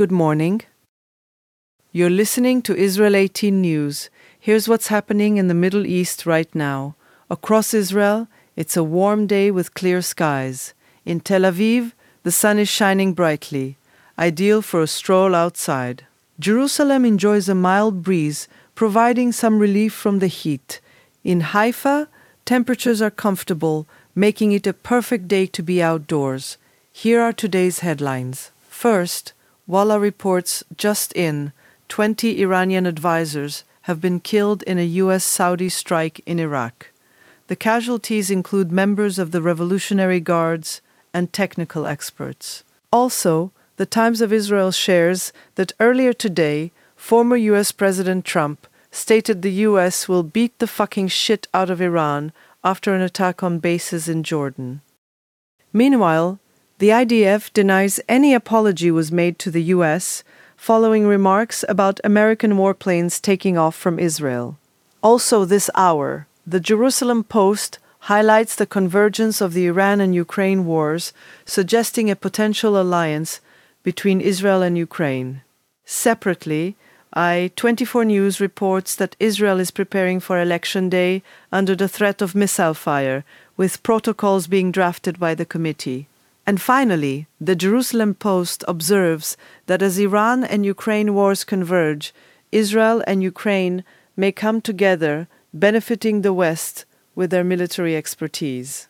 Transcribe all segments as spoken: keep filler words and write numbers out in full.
good morning. You're listening to Israel eighteen News. Here's what's happening in the Middle East right now. Across Israel, it's a warm day with clear skies. In Tel Aviv, the sun is shining brightly, ideal for a stroll outside. Jerusalem enjoys a mild breeze, providing some relief from the heat. In Haifa, temperatures are comfortable, making it a perfect day to be outdoors. Here are today's headlines. First, Walla reports just in, twenty Iranian advisors have been killed in a U S Saudi strike in Iraq. The casualties include members of the Revolutionary Guards and technical experts. Also, the Times of Israel shares that earlier today, former U S President Trump stated the U S will beat the fucking shit out of Iran after an attack on bases in Jordan. Meanwhile, the I D F denies any apology was made to the U S following remarks about American warplanes taking off from Israel. Also this hour, the Jerusalem Post highlights the convergence of the Iran and Ukraine wars, suggesting a potential alliance between Israel and Ukraine. Separately, I twenty-four News reports that Israel is preparing for Election Day under the threat of missile fire, with protocols being drafted by the committee. And finally, the Jerusalem Post observes that as Iran and Ukraine wars converge, Israel and Ukraine may come together, benefiting the West with their military expertise.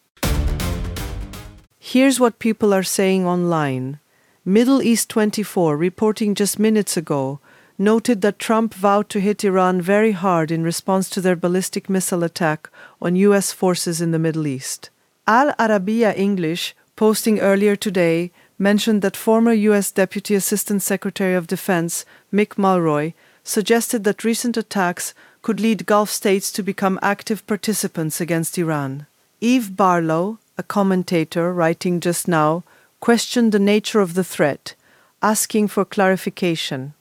Here's what people are saying online. Middle East twenty-four, reporting just minutes ago, noted that Trump vowed to hit Iran very hard in response to their ballistic missile attack on U S forces in the Middle East. Al Arabiya English, posting earlier today, mentioned that former U S Deputy Assistant Secretary of Defense Mick Mulroy suggested that recent attacks could lead Gulf states to become active participants against Iran. Eve Barlow, a commentator writing just now, questioned the nature of the threat, asking for clarification.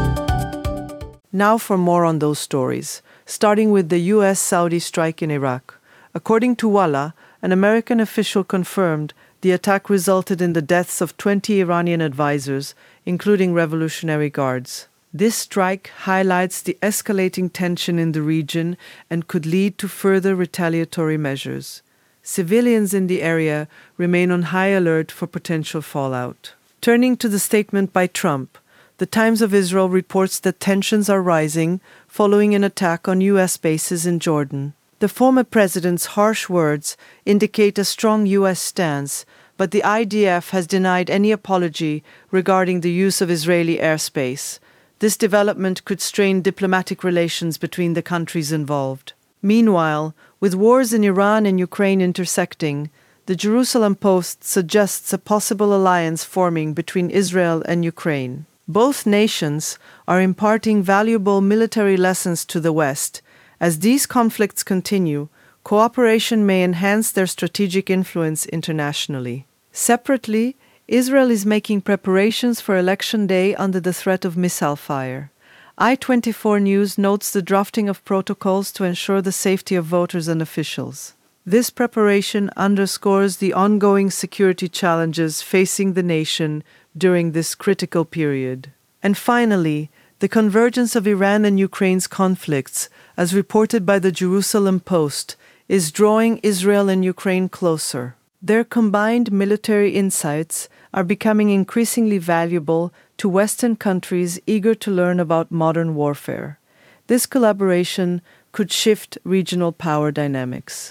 Now for more on those stories, starting with the U S Saudi strike in Iraq. According to Walla, an American official confirmed the attack resulted in the deaths of twenty Iranian advisors, including Revolutionary Guards. This strike highlights the escalating tension in the region and could lead to further retaliatory measures. Civilians in the area remain on high alert for potential fallout. Turning to the statement by Trump, the Times of Israel reports that tensions are rising following an attack on U S bases in Jordan. The former president's harsh words indicate a strong U S stance, but the I D F has denied any apology regarding the use of Israeli airspace. This development could strain diplomatic relations between the countries involved. Meanwhile, with wars in Iran and Ukraine intersecting, the Jerusalem Post suggests a possible alliance forming between Israel and Ukraine. Both nations are imparting valuable military lessons to the West. As these conflicts continue, cooperation may enhance their strategic influence internationally. Separately, Israel is making preparations for Election Day under the threat of missile fire. I twenty-four News notes the drafting of protocols to ensure the safety of voters and officials. This preparation underscores the ongoing security challenges facing the nation during this critical period. And finally, the convergence of Iran and Ukraine's conflicts, as reported by the Jerusalem Post, is drawing Israel and Ukraine closer. Their combined military insights are becoming increasingly valuable to Western countries eager to learn about modern warfare. This collaboration could shift regional power dynamics.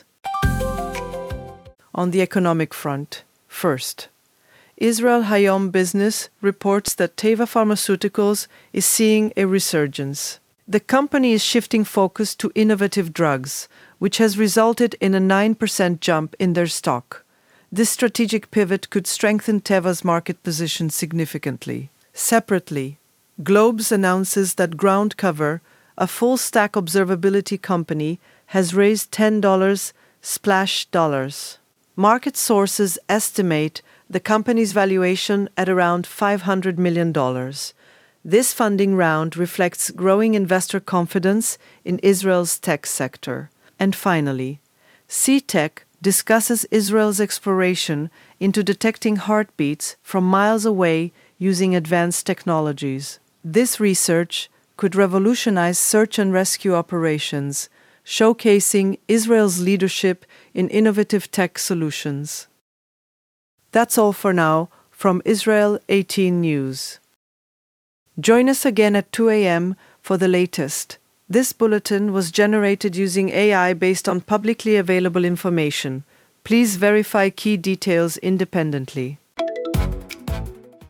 On the economic front, first, Israel Hayom Business reports that Teva Pharmaceuticals is seeing a resurgence. The company is shifting focus to innovative drugs, which has resulted in a nine percent jump in their stock. This strategic pivot could strengthen Teva's market position significantly. Separately, Globes announces that GroundCover, a full-stack observability company, has raised ten dollars splash dollars. Market sources estimate the company's valuation at around five hundred million dollars. This funding round reflects growing investor confidence in Israel's tech sector. And finally, C-Tech discusses Israel's exploration into detecting heartbeats from miles away using advanced technologies. This research could revolutionize search and rescue operations, showcasing Israel's leadership in innovative tech solutions. That's all for now from Israel eighteen News. Join us again at two a.m. for the latest. This bulletin was generated using A I based on publicly available information. Please verify key details independently.